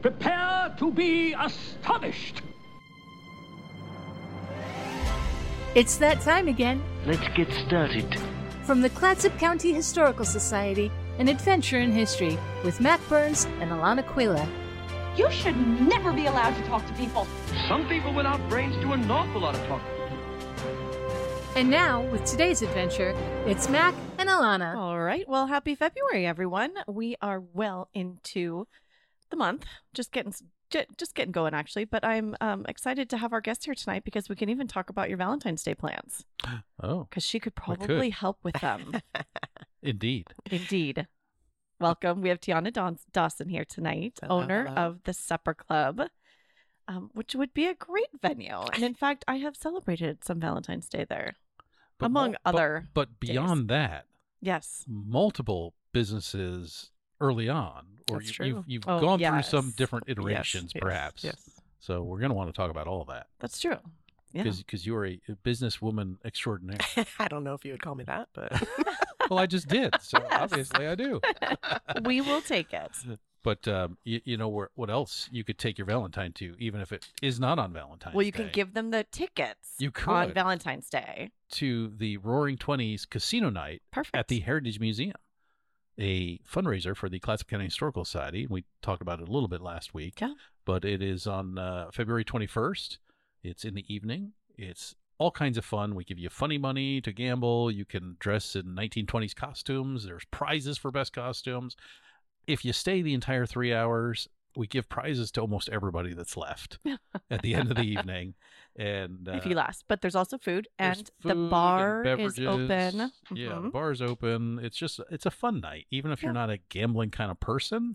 Prepare to be astonished. It's that time again. Let's get started. From the Clatsop County Historical Society, an adventure in history with Matt Burns and Alana Quilla. You should never be allowed to talk to people. Some people without brains do an awful lot of talking. And now, with today's adventure, it's Mac and Alana. All right. Well, happy February, everyone. We are well into the month. Just getting going, actually. But I'm excited to have our guest here tonight because we can even talk about your Valentine's Day plans. Oh, because she could probably help with them. Indeed. Welcome. We have Tiana Dawson here tonight, owner of the Supper Club, which would be a great venue. And in fact, I have celebrated some Valentine's Day there, among other. But beyond that, yes, multiple businesses early on, or That's true. you've gone through yes. some different iterations, Yes, perhaps. Yes. So we're going to want to talk about all of that. That's true. Yeah. Because you're a businesswoman extraordinaire. I don't know if you would call me that, but Well, I just did, so obviously I do. We will take it. But you know what else you could take your Valentine to, even if it is not on Valentine's Well, you Day, can give them the tickets You on could. Valentine's Day. to the Roaring Twenties Casino Night Perfect. at the Heritage Museum, a fundraiser for the Clatsop County Historical Society. We talked about it a little bit last week. Yeah. But it is on February 21st. It's in the evening. It's all kinds of fun. We give you funny money to gamble. You can dress in 1920s costumes. There's prizes for best costumes. If you stay the entire 3 hours, we give prizes to almost everybody that's left at the end of the evening. And if you last. But there's also food, there's and food the bar and is beverages. open. Yeah, the Mhm. bar's open. It's a fun night. Even if you're not a gambling kind of person,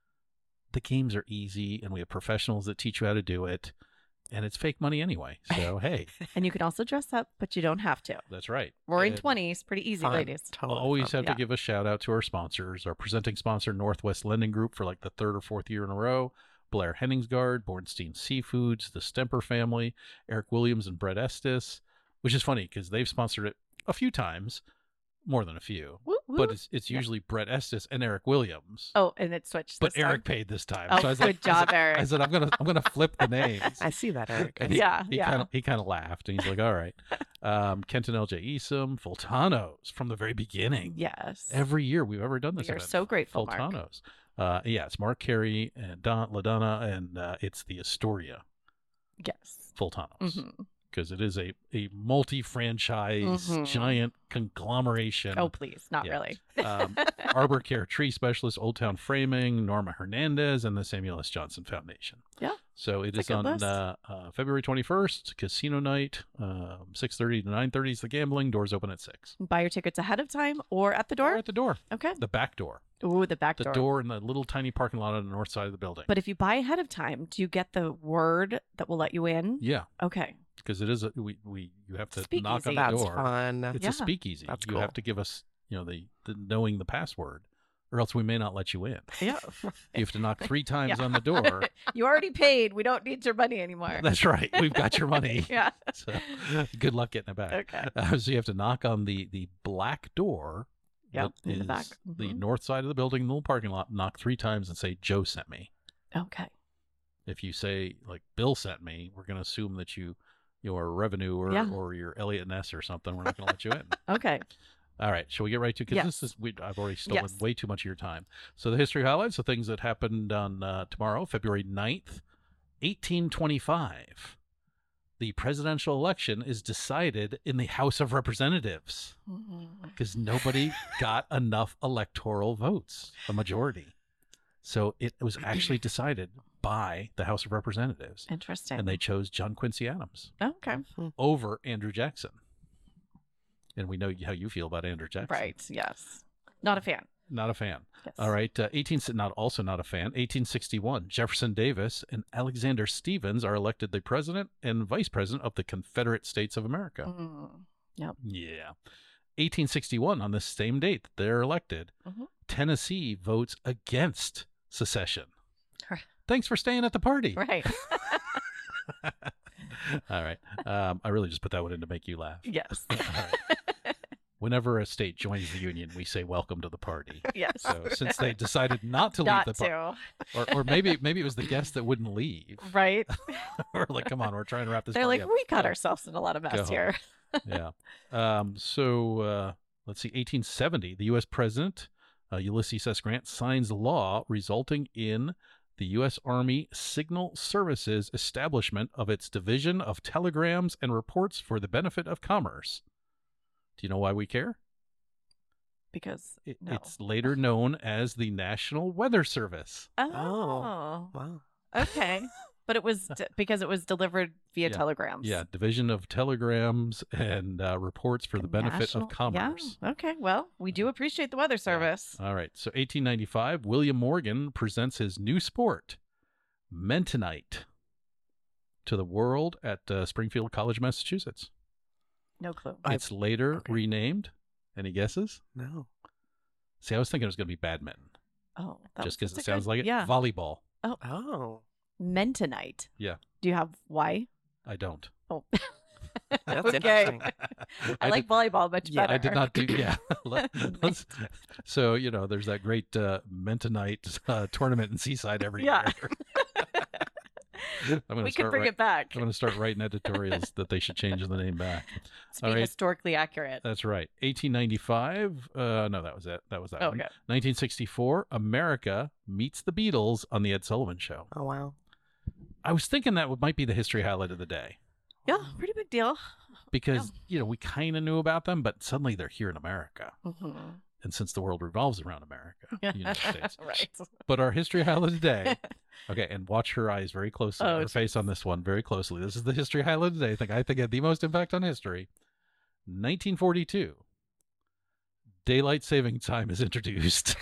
the games are easy, and we have professionals that teach you how to do it. And it's fake money anyway. So, hey, And you can also dress up, but you don't have to. that's right. Roaring And 20s, pretty easy, fun. ladies. Totally always fun. have to give a shout out to our sponsors. Our presenting sponsor, Northwest Lending Group, for like the third or fourth year in a row. Blair Henningsgard, Bornstein Seafoods, the Stemper family, Eric Williams and Brett Estes, which is funny because they've sponsored it a few times, more than a few. Woo, woo. But it's usually Brett Estes and Eric Williams. Oh, and it switched. But this time. Eric paid this time. Oh, so I was good like, job, Eric. I said I'm gonna flip the names. I see that, Eric. And Yeah. He kind of laughed and he's like, all right. Kenton L.J. Esom, Fultanos from the very beginning. Yes. Every year we've ever done this. We are event. so grateful, Mark. Fultanos. Yeah, it's Mark Carey and LaDonna, and it's the Astoria Yes. Fultanos. hmm Because it is a multi-franchise Mhm. giant conglomeration. Oh, please. Not Yeah. really. Arbor Care Tree Specialist, Old Town Framing, Norma Hernandez, and the Samuel S. Johnson Foundation. Yeah. So it It's is a good on list. February 21st, casino night, 6:30 to 9:30 is the gambling. Doors open at 6. Buy your tickets ahead of time or at the door. Or at the door, Okay. the back door. Ooh, the back The door. door in the little tiny parking lot on the north side of the building. But if you buy ahead of time, do you get the word that will let you in? Yeah, Okay. because it is you have to knock on Speakeasy. the That's door. fun. It's Yeah. a speakeasy. That's You cool. have to give us, the knowing the password, or else we may not let you in. Yeah. You have to knock 3 times Yeah. on the door. You already paid. We don't need your money anymore. That's right. We've got your money. Yeah. So good luck getting it back. Okay. So you have to knock on the black door. Yep, that in the is back. The Mhm. north side of the building, the little parking lot. Knock 3 times and say, "Joe sent me." Okay. If you say like Bill sent me, we're going to assume that you're a revenue Yeah. or you're Elliot Ness or something. We're not going to let you in. Okay. All right, shall we get right to? Because Yes. I've already stolen Yes. way too much of your time. So the history highlights, the things that happened on tomorrow, February 9th, 1825. The presidential election is decided in the House of Representatives because nobody got enough electoral votes, a majority. So it was actually decided by the House of Representatives, Interesting. and they chose John Quincy Adams Okay. over Andrew Jackson. And we know how you feel about Andrew Jackson. Right. Yes. Not a fan. Not a fan. Yes. All right. Also not a fan. 1861. Jefferson Davis and Alexander Stephens are elected the president and vice president of the Confederate States of America. Yep. Yeah. 1861. On this same date that they're elected, Mhm. Tennessee votes against secession. Right. Thanks for staying at the party. Right. All right. I really just put that one in to make you laugh. Yes. All right. Whenever a state joins the union, we say welcome to the party. Yes. So since they decided not to Not leave the party, to. or maybe it was the guest that wouldn't leave. Right. We're like, come on, we're trying to wrap this. They're party like, up. we got Go. ourselves in a lot of Go mess home. here. Yeah. Let's see. 1870, the U.S. President Ulysses S. Grant signs a law resulting in the U.S. Army Signal Services establishment of its Division of Telegrams and Reports for the benefit of commerce. Do you know why we care? Because no. It's later known as the National Weather Service. Oh. Wow. Okay. But it was because it was delivered via Yeah. telegrams. Yeah, Division of Telegrams and Reports for the benefit National- of commerce. Yeah. Okay. Well, we do appreciate the weather service. All right. So 1895, William Morgan presents his new sport, Mentonite, to the world at Springfield College, Massachusetts. No clue. It's later okay. renamed. Any guesses? No. See, I was thinking it was going to be badminton, Oh, just because it that's a sounds good- like it. Yeah. Volleyball. Oh. Mentonite. Yeah. Do you have why? I don't. Oh. That's Okay. interesting. I like volleyball much Yeah, better. I did not do. Yeah. Let's, so there's that great Mentonite tournament in Seaside every Yeah. year. I'm We can bring it back. I'm going to start writing editorials that they should change the name back. To be All right. historically accurate. That's right. 1895. No, that was it. That was that one. Okay. 1964. America meets the Beatles on the Ed Sullivan Show. Oh, wow. I was thinking that might be the history highlight of the day Yeah, pretty big deal. because we kind of knew about them, but suddenly they're here in America, Mhm. and since the world revolves around America, the United States. Right. But our history highlight of the day. Okay, and watch her eyes very closely. Oh, Her face on this one very closely. This is the history highlight of the day. I think had the most impact on history. 1942. Daylight saving time is introduced.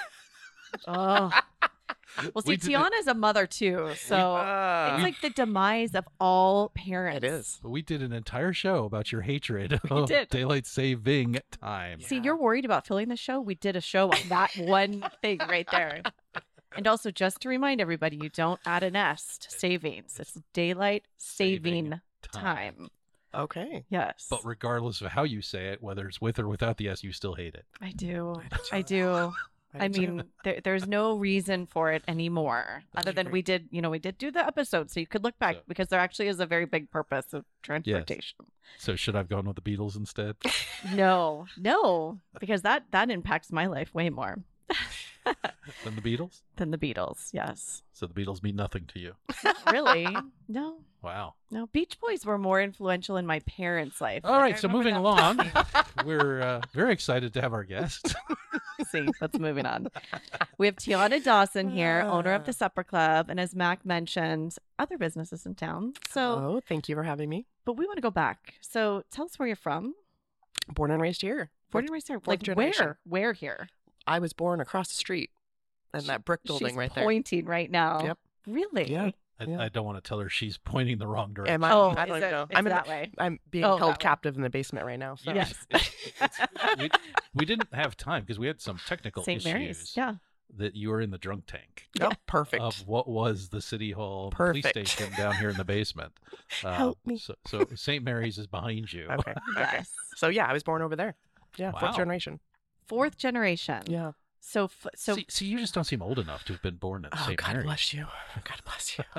Oh. Well, see, We did it- Tiana's a mother too, so it's like the demise of all parents. It is. But we did an entire show about your hatred We of did. daylight saving time. See, you're worried about filling the show. We did a show on that one thing right there. And also, just to remind everybody, you don't add an S to savings. It's daylight saving time. Okay. Yes. But regardless of how you say it, whether it's with or without the S, you still hate it. I do. I I do. I do too. mean, there's no reason for it anymore, That's other than great. we did do the episode, so you could look back So- because there actually is a very big purpose of transportation. So should I have gone with the Beatles instead? No, because that impacts my life way more Than the Beatles? than the Beatles. Yes, So the Beatles mean nothing to you. really, no. Wow. No, Beach Boys were more influential in my parents' life. All right, I so remember moving them along, we're very excited to have our guest. See, let's moving on. We have Tiana Dawson here, owner of the Supper Club, and as Mac mentioned, other businesses in town. So, Oh, thank you for having me. but we want to go back. So, tell us where you're from. Born and raised here. Born and raised here. fourth Like generation. where here? I was born across the street in that brick building She's right there. pointing right now. Yep. Really? Yeah. I don't want to tell her she's pointing the wrong direction. Am I? Oh, I don't is even it- know. it's I'm in that the- way. I'm being Oh, that held way. captive in the basement right now. So. Yes. we didn't have time because we had some technical St. issues Mary's. Yeah. that you were in the drunk tank Oh, perfect. of what was the City Hall police Perfect. station down here in the basement. Help me. So St. Mary's is behind you. Okay. Okay. Yes. So yeah, I was born over there. Yeah, Wow. fourth generation. Fourth generation. Yeah. So See, you just don't seem old enough to have been born at Oh, St. God Mary's. bless you. God bless you.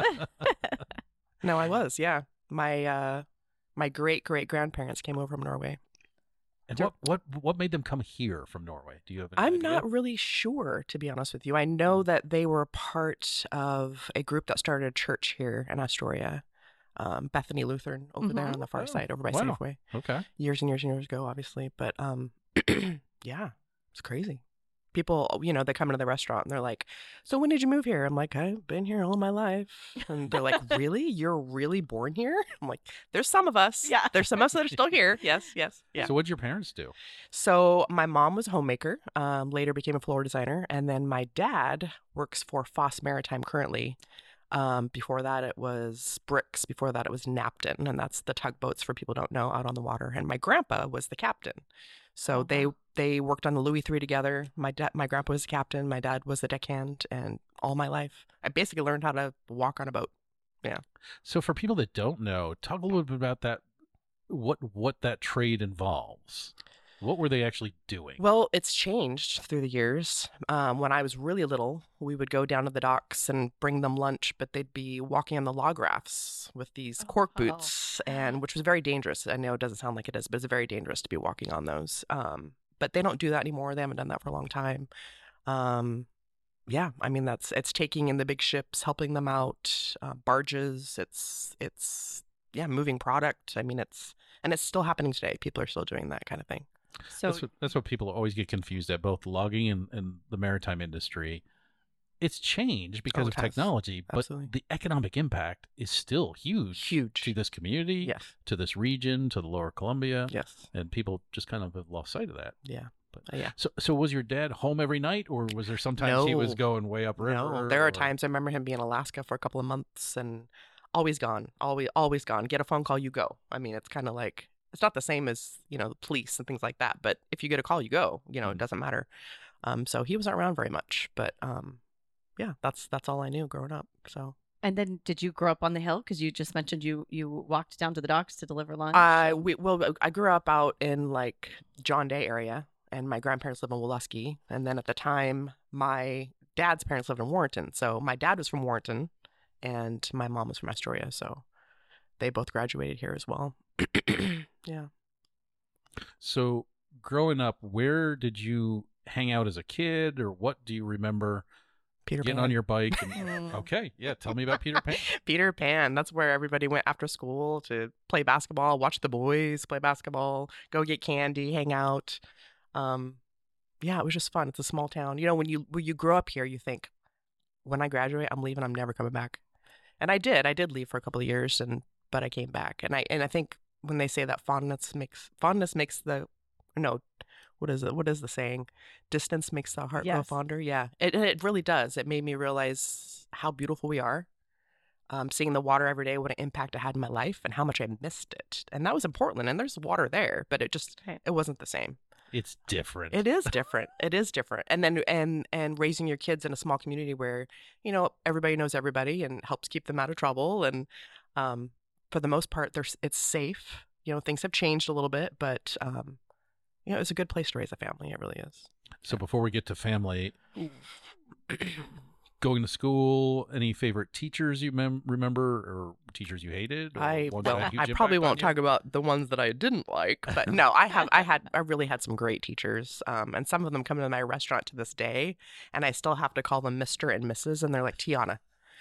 No, I was. Yeah, my great grandparents came over from Norway. And what made them come here from Norway? Do you have any I'm idea? not really sure, to be honest with you. I know that they were part of a group that started a church here in Astoria, Bethany Lutheran over there on the far Oh, side, over by wow. Safeway, Okay. years and years and years ago, obviously. But yeah, it's crazy. People, they come into the restaurant and they're like, "So when did you move here?" I'm like, "I've been here all my life." And they're like, "Really? You're really born here?" I'm like, "There's some of us. Yeah. There's some of us that are still here. Yes, yes, yeah." So what did your parents do? So my mom was a homemaker, later became a floor designer, and then my dad works for Foss Maritime currently. Before that, it was Bricks. Before that, it was Napton, and that's the tugboats for people who don't know out on the water. And my grandpa was the captain. So Oh, wow. they worked on the Louis III together. My grandpa was the captain. My dad was the deckhand, and all my life, I basically learned how to walk on a boat. So for people that don't know, talk a little bit about that. What that trade involves. What were they actually doing? Well, it's changed through the years. When I was really little, we would go down to the docks and bring them lunch, but they'd be walking on the log rafts with these cork wow. boots, and which was very dangerous. I know it doesn't sound like it is, but it's very dangerous to be walking on those. But they don't do that anymore. They haven't done that for a long time. Yeah, I mean it's taking in the big ships, helping them out, barges. It's moving product. I mean it's still happening today. People are still doing that kind of thing. So That's what people always get confused at, both logging and the maritime industry. It's changed because of it has. technology, but Absolutely. the economic impact is still huge. Huge. To this community, Yes. to this region, to the Lower Columbia. Yes. And people just kind of have lost sight of that. Yeah. But Yeah. So was your dad home every night, or was there sometimes he was No. going way upriver? No, there are or- times I remember him being in Alaska for a couple of months and always gone, always gone. Get a phone call, you go. I mean, it's kind of like, it's not the same as, the police and things like that, but if you get a call, you go, it doesn't matter. So he wasn't around very much, but yeah, that's all I knew growing up. So and then did you grow up on the hill? Because you just mentioned you walked down to the docks to deliver lunch. I grew up out in like John Day area, and my grandparents lived in Woluski, and then at the time my dad's parents lived in Warrenton. So my dad was from Warrenton, and my mom was from Astoria. So they both graduated here as well. Yeah. So growing up, where did you hang out as a kid, or what do you remember Peter getting Pan. on your bike? And, okay, yeah, tell me about Peter Pan. Peter Pan. That's where everybody went after school to play basketball, watch the boys play basketball, go get candy, hang out. Yeah, it was just fun. It's a small town. When you grow up here, you think, when I graduate, I'm leaving. I'm never coming back. And I did. I did leave for a couple of years, but I came back. And I think when they say that fondness makes the, what is it? What is the saying? Distance makes the heart grow Yes. fonder. Yeah, it really does. It made me realize how beautiful we are. Seeing the water every day, what an impact it had in my life, and how much I missed it. And that was in Portland, and there's water there, but it wasn't the same. It's different. It is different. It is different. And then and raising your kids in a small community where everybody knows everybody and helps keep them out of trouble. And for the most part, it's safe. Things have changed a little bit, but it's a good place to raise a family. It really is. So before we get to family, going to school, any favorite teachers you remember, or teachers you hated? Or ones that had huge I probably impact on won't you? talk about the ones that I didn't like, but no, I really had some great teachers, and some of them come to my restaurant to this day, and I still have to call them Mr. and Mrs., and they're like, Tiana,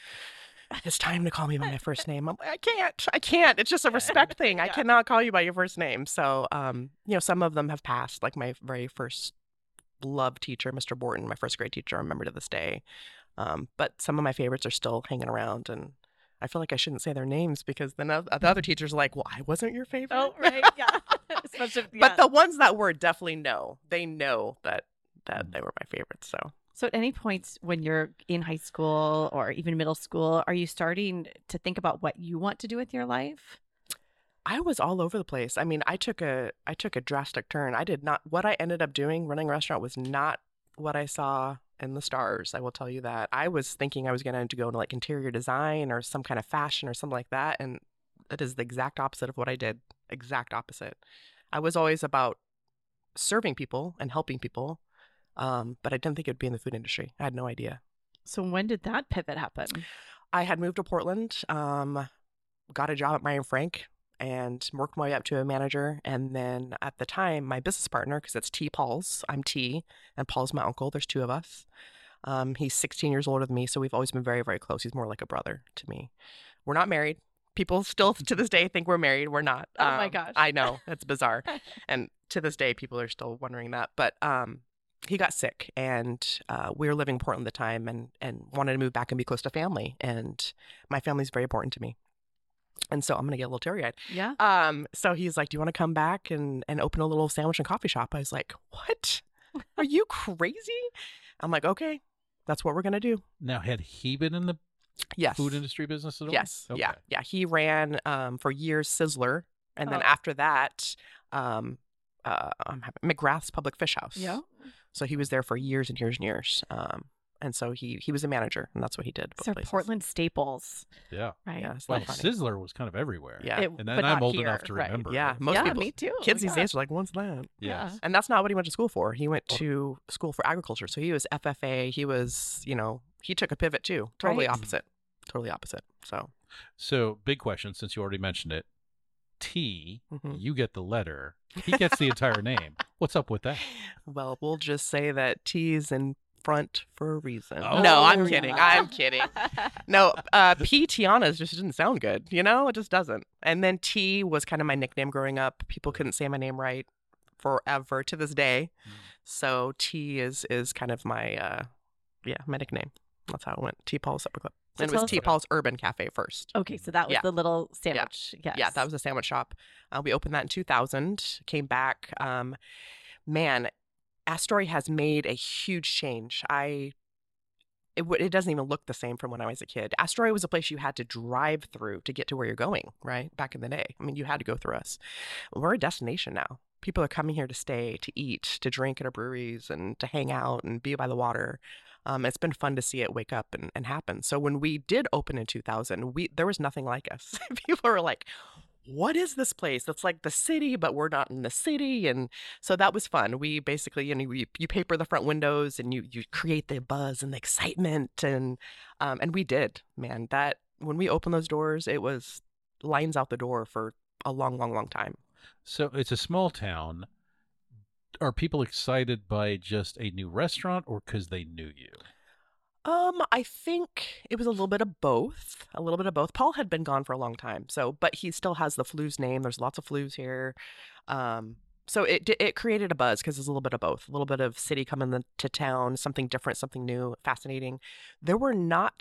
it's time to call me by my first name. I'm like, I can't. It's just a respect thing. I cannot call you by your first name. So, some of them have passed, like my very first love teacher, Mr. Borton, my first grade teacher, I remember to this day. But some of my favorites are still hanging around, and I feel like I shouldn't say their names because then the other teachers are like, well, I wasn't your favorite. Oh, right. Yeah. Especially, But the ones that were definitely know. They know that they were my favorites. So at any points when you're in high school or even middle school, are you starting to think about what you want to do with your life? I was all over the place. I mean, I took a drastic turn. What I ended up doing, running a restaurant, was not what I saw in the stars. I will tell you that. I was thinking I was going to go into like interior design or some kind of fashion or something like that. And it is the exact opposite of what I did. Exact opposite. I was always about serving people and helping people. But I didn't think it would be in the food industry. I had no idea. So when did that pivot happen? I had moved to Portland, got a job at Meyer & Frank, and worked my way up to a manager. And then at the time, my business partner, because it's T. Paul's, I'm T, and Paul's my uncle. There's two of us. He's 16 years older than me, so we've always been very, very close. He's more like a brother to me. We're not married. People still to this day think we're married. We're not. Oh my gosh. I know. It's bizarre. And to this day, people are still wondering that. But he got sick, and we were living in Portland at the time, and wanted to move back and be close to family. And my family's very important to me. And so I'm going to get a little teary-eyed. Yeah. So he's like, do you want to come back and open a little sandwich and coffee shop? I was like, what? Are you crazy? I'm like, okay, that's what we're going to do. Now, had he been in the Yes. food industry business at all? Yes. Okay. Yeah. He ran for years Sizzler. And then Oh. after that, McGrath's Public Fish House. Yeah. So he was there for years and years and years. And so he was a manager, and that's what he did. both So places. Portland staples, Yeah. right? Yeah, it's Well, not funny. Sizzler was kind of everywhere. Yeah. It- And but then I'm not old here, enough to right. remember. Yeah, most Yeah, people, me too. Oh kids my these days are like, what's that? Yes. And that's not what he went to school for. He went to school for agriculture. So he was FFA. He was, he took a pivot too. Totally Right. opposite. Totally opposite. So, So, big question, since you already mentioned it. T, Mhm. you get the letter. He gets the entire name. What's up with that? well, we'll just say that T's in front for a reason. Oh, no, I'm yeah. kidding. I'm kidding. No, P. Tiana just didn't sound good. It just doesn't. And then T was kind of my nickname growing up. People couldn't say my name right forever to this day. So T is kind of my my nickname. That's how it went. T. Paul's Supper Club. So And it tell was us T. about- Paul's Urban Cafe first. Okay, so that was Yeah. the little sandwich. Yes. Yeah, that was a sandwich shop. We opened that in 2000, came back. Man, Astoria has made a huge change. It doesn't even look the same from when I was a kid. Astoria was a place you had to drive through to get to where you're going, right? Back in the day. I mean, you had to go through us. We're a destination now. People are coming here to stay, to eat, to drink at our breweries, and to hang out and be by the water. It's been fun to see it wake up and happen. So when we did open in 2000, there was nothing like us. People were like, what is this place? It's like the city, but we're not in the city. And so that was fun. We basically, you paper the front windows and you create the buzz and the excitement. And we did, man, that when we opened those doors, it was lines out the door for a long, long, long time. So, it's a small town. Are people excited by just a new restaurant or because they knew you? I think it was a little bit of both. A little bit of both. Paul had been gone for a long time, but he still has the Flu's name. There's lots of Flu's here. So it created a buzz because there's a little bit of both. A little bit of city coming to town, something different, something new, fascinating. There was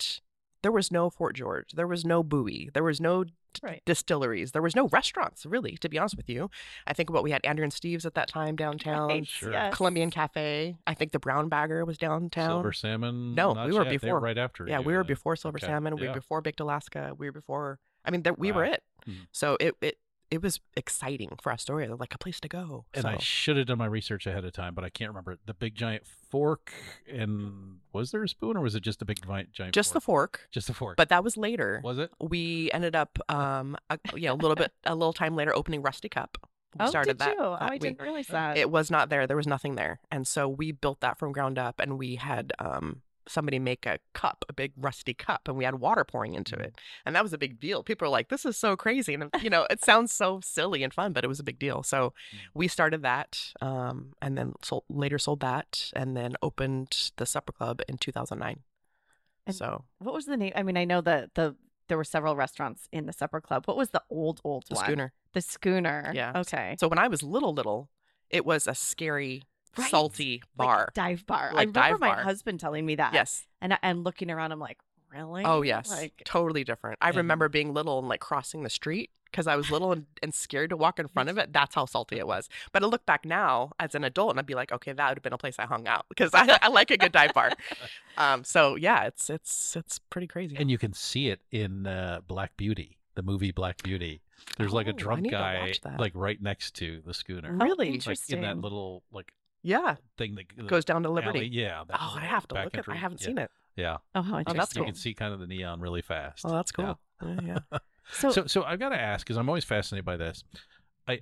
no Fort George. There was no Bowie. There was no Right. distilleries. There was no restaurants, really, to be honest with you. I think we had Andrew and Steve's at that time downtown. Right, Sure. yes. Colombian Cafe. I think the Brown Bagger was downtown. Silver Salmon? No, Not we were yet. They before. right after. Yeah, you we were then. before Silver Okay. Salmon. We Yeah. were before Baked Alaska. We were before. I mean, we Wow. were it. Mhm. So it was exciting for Astoria, like a place to go. And I So, should have done my research ahead of time, but I can't remember. The big giant fork, and was there a spoon or was it just a big giant just the fork? fork, Just the fork. but that was later. Was it? We ended up, a little time later, opening Rusty Cup. We Oh, started did that. you? Oh, I we- didn't realize that. It was not there. There was nothing there, and so we built that from ground up. And we had somebody make a big rusty cup, and we had water pouring into it, and that was a big deal. People are like, "This is so crazy," and it sounds so silly and fun, but it was a big deal. So we started that, and then later sold that, and then opened the Supper Club in 2009. And So What was the name? I mean, I know that there were several restaurants in the Supper Club. What was the old the one? Schooner. The Schooner. Yeah. Okay. So when I was little, it was a scary, Right. salty bar. Like dive bar. I Like remember dive my bar. husband telling me that. Yes. And looking around, I'm like, really? Oh yes, Like, totally different. I And- remember being little and like crossing the street because I was little and scared to walk in front of it. That's how salty it was. But I look back now as an adult and I'd be like, okay, that would have been a place I hung out because I like a good dive bar. So yeah, it's pretty crazy. And you can see it in Black Beauty, the movie Black Beauty. There's like Oh, a I drunk need to guy watch that. like right next to the schooner. Really? Like interesting. in that little like yeah, thing that goes down to alley. Liberty. Yeah. that Oh, I little have to look at it. backcountry- I haven't yeah, seen it. Yeah. Oh, how that's interesting. You can see kind of the neon really fast. Oh, that's Yeah. cool. Yeah. So I've got to ask because I'm always fascinated by this. I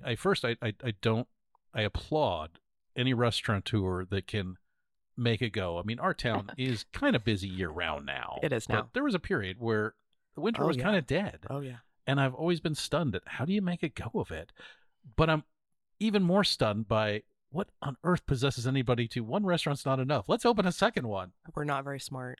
applaud any restaurateur that can make it go. I mean, our town is kind of busy year round now. It is now. But there was a period where the winter Oh, was yeah. kind of dead, Oh yeah. and I've always been stunned at how do you make a go of it. But I'm even more stunned by what on earth possesses anybody to one restaurant's not enough. Let's open a second one. We're not very smart.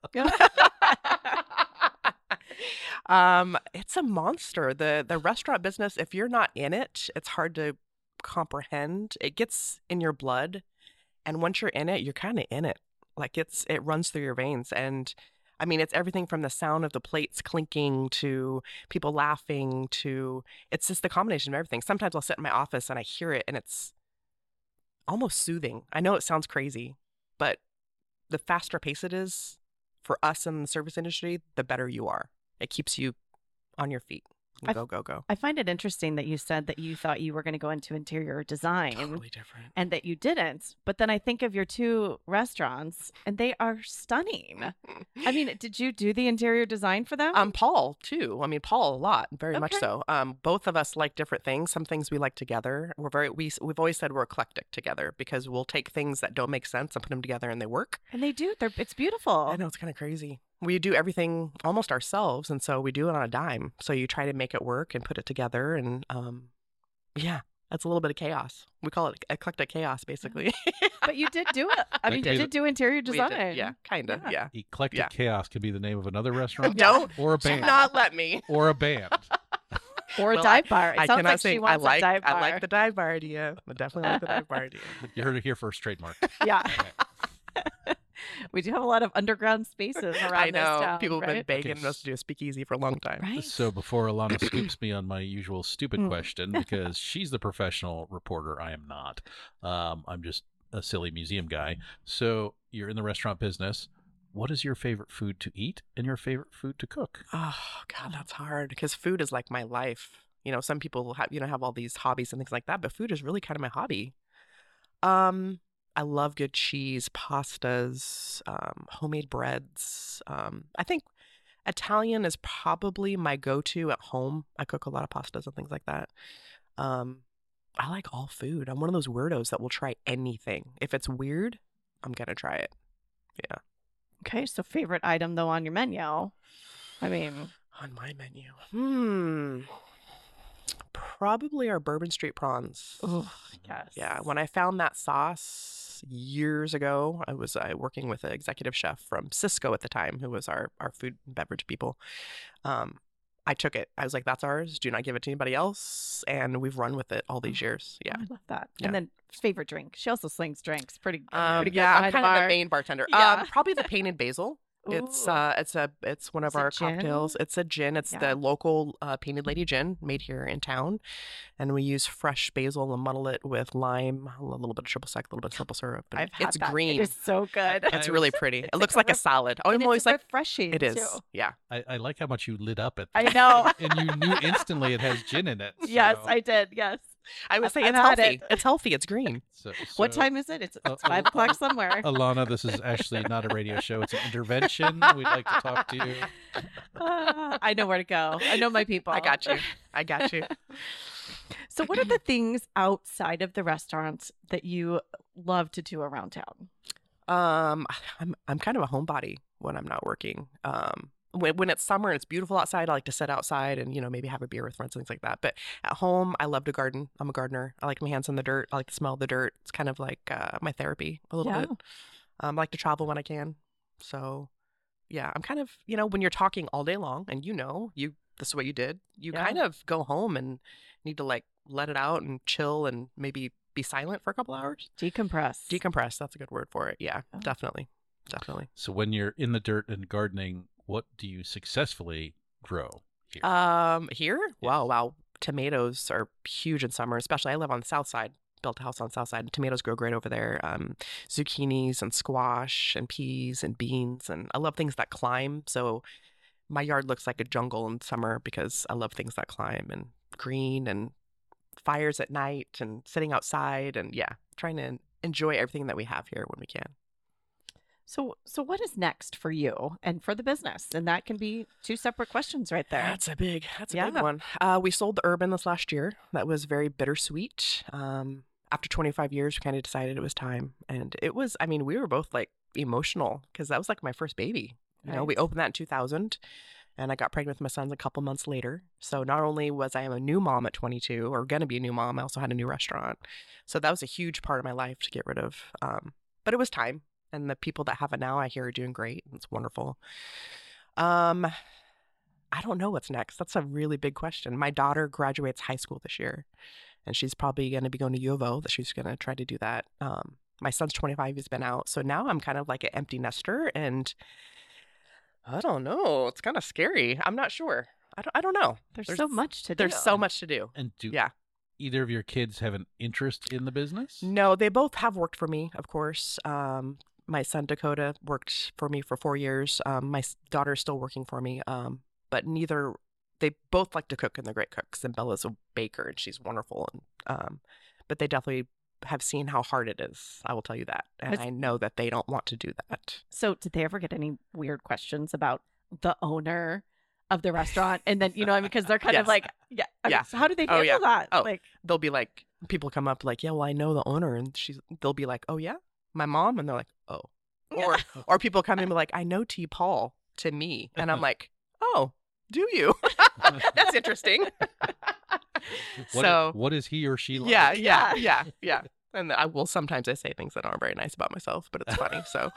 It's a monster. The restaurant business, if you're not in it, it's hard to comprehend. It gets in your blood, and once you're in it, you're kind of in it. Like it runs through your veins. And I mean, it's everything from the sound of the plates clinking to people laughing to it's just the combination of everything. Sometimes I'll sit in my office and I hear it and it's almost soothing. I know it sounds crazy, but the faster pace it is for us in the service industry, the better you are. It keeps you on your feet. Go. I find it interesting that you said that you thought you were going to go into interior design Totally different. and that you didn't. But then I think of your 2 restaurants and they are stunning. I mean, did you do the interior design for them? Paul too. I mean, Paul a lot, very much Okay. so. Both of us like different things. Some things we like together. We've always said we're eclectic together because we'll take things that don't make sense and put them together and they work. And they do. It's beautiful. I know, it's kind of crazy. We do everything almost ourselves, and so we do it on a dime. So you try to make it work and put it together, and yeah, that's a little bit of chaos. We call it eclectic chaos, basically. But you did do it. I mean, could you be did do interior We design. did, yeah, kind of, yeah. Eclectic Yeah. Chaos could be the name of another restaurant. Don't Or a band. not let me. Or a band. Or a Well, dive bar. It I sounds cannot like say she I wants a dive bar. like the dive bar idea. I definitely like the dive bar idea. You heard it here first, trademark. Yeah. We do have a lot of underground spaces around I this know town, people have been right? begging Okay. us to do a speakeasy for a long time. Right. So before Alana scoops me on my usual stupid Mm. question, because she's the professional reporter, I am not. I'm just a silly museum guy. So you're in the restaurant business. What is your favorite food to eat and your favorite food to cook? Oh God, that's hard because food is like my life. You know, some people have all these hobbies and things like that, but food is really kind of my hobby. I love good cheese, pastas, homemade breads. I think Italian is probably my go-to at home. I cook a lot of pastas and things like that. I like all food. I'm one of those weirdos that will try anything. If it's weird, I'm gonna try it. Yeah. Okay, so favorite item though on your menu. I mean, On my menu. Probably our Bourbon Street prawns. oh yes. Yeah, when I found that sauce years ago, I was working with an executive chef from Cisco at the time, who was our food and beverage people. I took it. I was like, that's ours. Do not give it to anybody else. And we've run with it all these years. Yeah. I love that. Yeah. And then favorite drink. She also slings drinks. Pretty good Yeah, I'm behind kind the of the bar. main bartender. Yeah. Probably the painted basil. It's one of Is it our gin? cocktails. It's a gin. It's Yeah. the local Painted Lady gin made here in town, and we use fresh basil and muddle it with lime, a little bit of triple sec, a little bit of simple syrup. And I've had it's that. green. It is so good. It's really pretty. It looks like a salad. Oh, And I'm always it's like, refreshing. it is. Too. Yeah. I like how much you lit up at I that. know. And you knew instantly it has gin in it. Yes, so- I did. Yes. I would say I've it's had healthy. it. It's healthy. It's green. What so- time is it? It's Uh, 5 o'clock somewhere. Alana, this is actually not a radio show. It's an intervention. We'd like to talk to you. I know where to go. I know my people. I got you. I got you. So, what are the things outside of the restaurant that you love to do around town? I'm kind of a homebody when I'm not working. When it's summer and it's beautiful outside, I like to sit outside and maybe have a beer with friends and things like that. But at home, I love to garden. I'm a gardener. I like my hands in the dirt. I like to smell the dirt. It's kind of like my therapy a little Yeah. bit. I like to travel when I can. So yeah, I'm kind of when you're talking all day long and this is what you did. You Yeah. kind of go home and need to like let it out and chill and maybe be silent for a couple hours. Decompress. Decompress. That's a good word for it. Yeah, Oh. definitely. So when you're in the dirt and gardening, what do you successfully grow here? Here? Wow. Tomatoes are huge in summer, especially I live on the south side, built a house on the south side. Tomatoes grow great over there. Zucchinis and squash and peas and beans. And I love things that climb. So my yard looks like a jungle in summer because I love things that climb and green and fires at night and sitting outside and trying to enjoy everything that we have here when we can. So what is next for you and for the business? And that can be 2 separate questions right there. That's a big Yeah. one. We sold the Urban this last year. That was very bittersweet. After 25 years, we kind of decided it was time. And it was, we were both like emotional because that was like my first baby. We Right. opened that in 2000 and I got pregnant with my sons a couple months later. So not only was I a new mom at 22 or going to be a new mom, I also had a new restaurant. So that was a huge part of my life to get rid of. But it was time. And the people that have it now, I hear are doing great. It's wonderful. I don't know what's next. That's a really big question. My daughter graduates high school this year, and she's probably going to be going to U of O. That she's going to try to do that. My son's 25. He's been out. So now I'm kind of like an empty nester, and I don't know. It's kind of scary. I'm not sure. I don't know. There's so much to do. There's so much to do. And do Yeah. either of your kids have an interest in the business? No, they both have worked for me, of course. My son Dakota worked for me for 4 years. My daughter is still working for me, but neither they both like to cook and they're great cooks. And Bella's a baker and she's wonderful. And but they definitely have seen how hard it is. I will tell you that. And I know that they don't want to do that. So did they ever get any weird questions about the owner of the restaurant? And then, because they're kind of like, so how do they handle that? Oh, like, they'll be like, people come up like, yeah, well, I know the owner. And they'll be like, oh, yeah, my mom. And they're like, oh. Or people come in and be like, I know T. Paul to me. And I'm like, oh, do you? That's interesting. What is he or she like? Yeah. And sometimes I say things that aren't very nice about myself, but it's funny. So,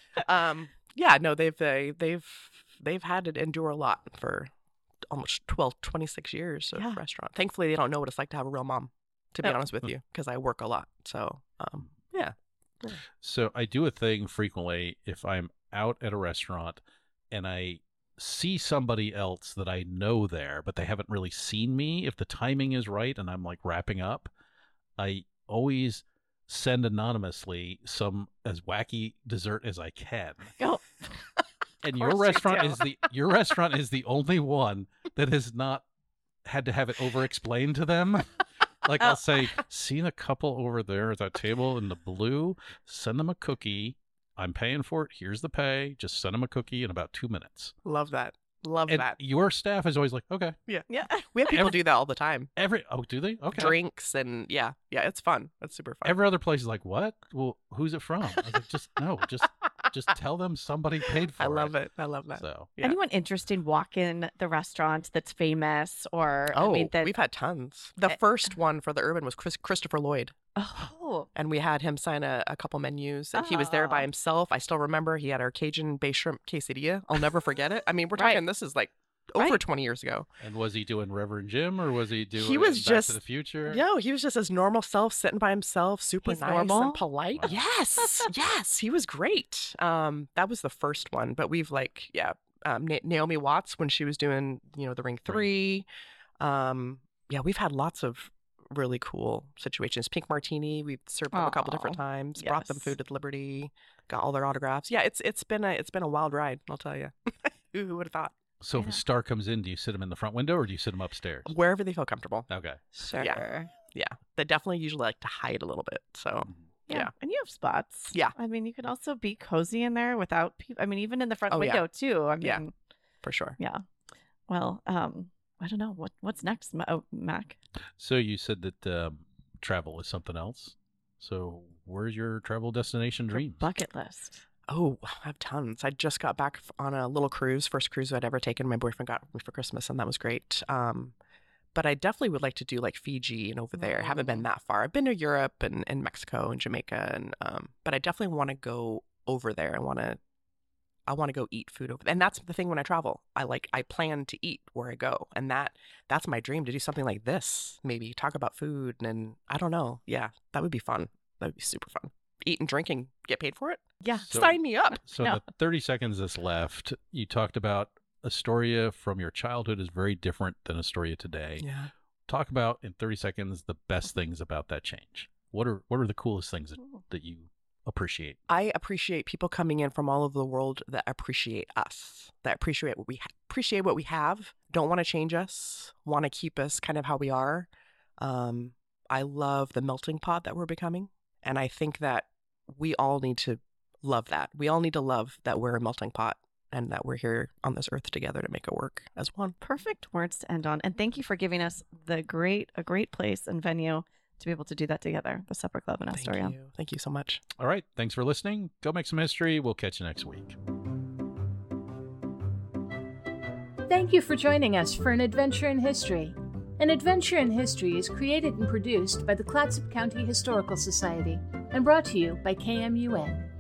no, they've had to endure a lot for almost 26 years of restaurant. Thankfully, they don't know what it's like to have a real mom, to be honest with you, because I work a lot. So, yeah. So I do a thing frequently if I'm out at a restaurant and I see somebody else that I know there, but they haven't really seen me. If the timing is right and I'm like wrapping up, I always send anonymously some as wacky dessert as I can. Oh. And your restaurant is the only one that has not had to have it over explained to them. Like I'll say, seen a couple over there at that table in the blue, send them a cookie. I'm paying for it. Here's the pay. Just send them a cookie in about 2 minutes. Love that. And your staff is always like, okay. Yeah. We have people do that all the time. Do they? Okay. Drinks and yeah, it's fun. It's super fun. Every other place is like, what? Well, who's it from? I was like, just tell them somebody paid for it. I love it. I love that. So, yeah. Anyone interested walk in the restaurant that's famous or? We've had tons. The first one for the Urban was Christopher Lloyd. Oh. And we had him sign a couple menus. And he was there by himself. I still remember he had our Cajun bay shrimp quesadilla. I'll never forget it. I mean, we're talking, this is like over 20 years ago. And was he doing Reverend Jim or was he doing Back to the Future? No, he was just his normal self, sitting by himself, super nice normal? and polite. Wow. Yes, he was great. That was the first one. But we've Naomi Watts when she was doing, The Ring 3. We've had lots of really cool situations. Pink Martini, we've served them a couple different times. Brought them food at Liberty, got all their autographs. Yeah, it's been a wild ride, I'll tell you. Who would have thought? So if a star comes in, do you sit them in the front window or do you sit them upstairs? Wherever they feel comfortable. Okay. Sure. Yeah. They definitely usually like to hide a little bit. So yeah. And you have spots. Yeah. I mean, you could also be cozy in there without people. I mean, even in the front window too. I mean, for sure. Yeah. Well, I don't know what's next, Mac. So you said that travel is something else. So where's your travel destination dreams? Bucket list. Oh, I have tons. I just got back on a little cruise, first cruise I'd ever taken. My boyfriend got me for Christmas, and that was great. But I definitely would like to do like Fiji and over there. I haven't been that far. I've been to Europe and Mexico and Jamaica, and but I definitely want to go over there. I want to go eat food over there. And that's the thing when I travel. I plan to eat where I go, and that's my dream, to do something like this. Maybe talk about food, and I don't know. Yeah, that would be fun. That would be super fun. Eat and drink and get paid for it? Yeah. Sign me up. So in the 30 seconds that's left, you talked about Astoria from your childhood is very different than Astoria today. Yeah. Talk about, in 30 seconds, the best things about that change. What are the coolest things that you appreciate? I appreciate people coming in from all over the world that appreciate us, that appreciate what we have, don't want to change us, want to keep us kind of how we are. I love the melting pot that we're becoming. And I think that we all need to love that. We all need to love that we're a melting pot and that we're here on this earth together to make it work as one. Perfect words to end on. And thank you for giving us a great place and venue to be able to do that together, the Supper Club in Astoria. Thank you so much. All right. Thanks for listening. Go make some history. We'll catch you next week. Thank you for joining us for An Adventure in History. An Adventure in History is created and produced by the Clatsop County Historical Society and brought to you by KMUN.